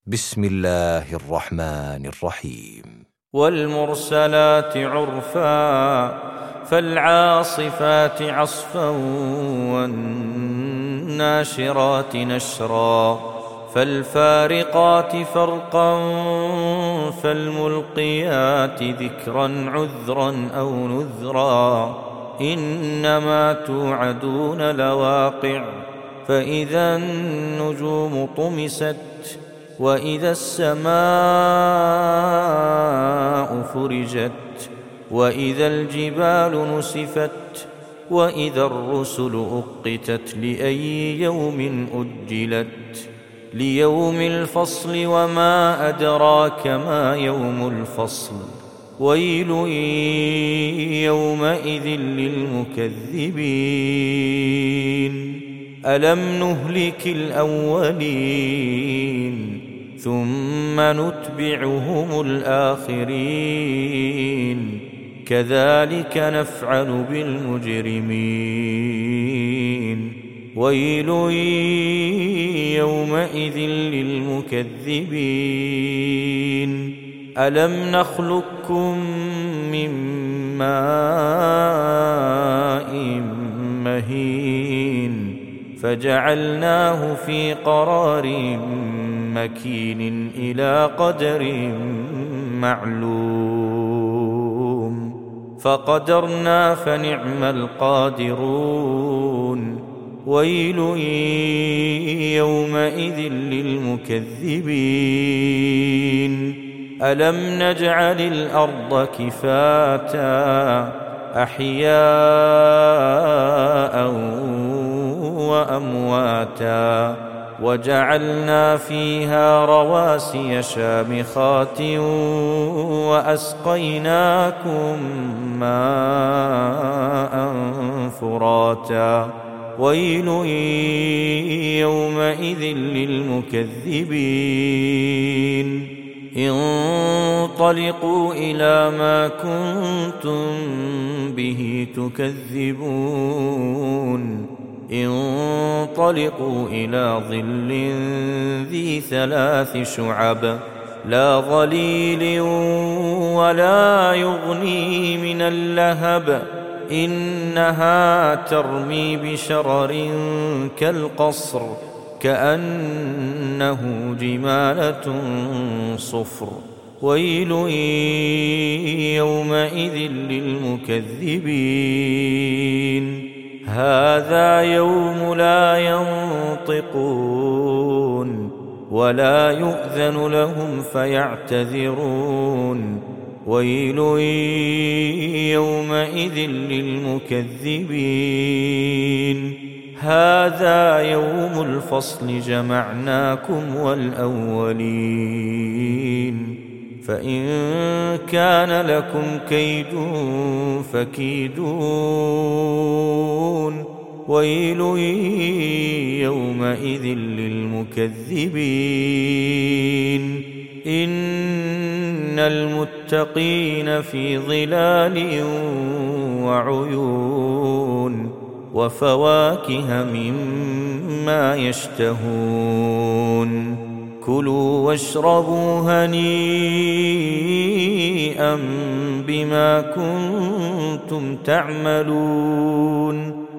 بسم الله الرحمن الرحيم. والمرسلات عرفا فالعاصفات عصفا والناشرات نشرا فالفارقات فرقا فالملقيات ذكرا عذرا أو نذرا إنما توعدون لواقع فإذا النجوم طمست وإذا السماء فرجت وإذا الجبال نسفت وإذا الرسل أقتت لأي يوم أجلت ليوم الفصل وما أدراك ما يوم الفصل ويل يومئذ للمكذبين ألم نهلك الأولين ثم نتبعهم الآخرين كذلك نفعل بالمجرمين ويل يومئذ للمكذبين ألم نخلقكم من ماء مهين فجعلناه في قرار مكين إلى قدر معلوم فقدرنا فنعم القادرون ويل يومئذ للمكذبين ألم نجعل الأرض كفاتا أحياء وأمواتا وجعلنا فيها رواسي شامخات وأسقيناكم ماء فراتا ويل يومئذ للمكذبين انطلقوا إلى ما كنتم به تكذبون انطلقوا إلى ظل ذي 3 شعب لا ظليل ولا يغني من اللهب إنها ترمي بشرر كالقصر كأنه جمالة صفر ويل يومئذ للمكذبين هذا يوم لا ينطقون ولا يؤذن لهم فيعتذرون ويل يومئذ للمكذبين هذا يوم الفصل جمعناكم والأولين فإن كان لكم كيد فكيدون ويل يومئذ للمكذبين إن المتقين في ظلال وعيون وفواكه مما يشتهون كلوا واشربوا هنيئا بما كنتم تعملون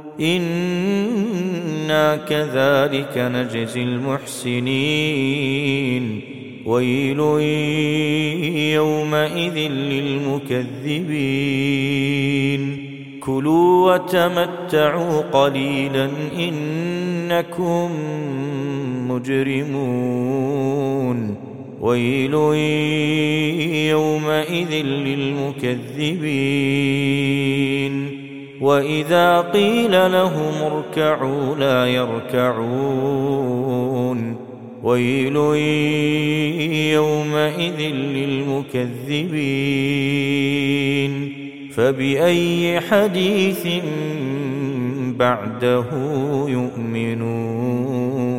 إنا كذلك نجزي المحسنين ويل يومئذ للمكذبين كلوا وتمتعوا قليلا إنكم مجرمون ويل يومئذ للمكذبين وإذا قيل لهم اركعوا لا يركعون ويل يومئذ للمكذبين فبأي حديث بعده يؤمنون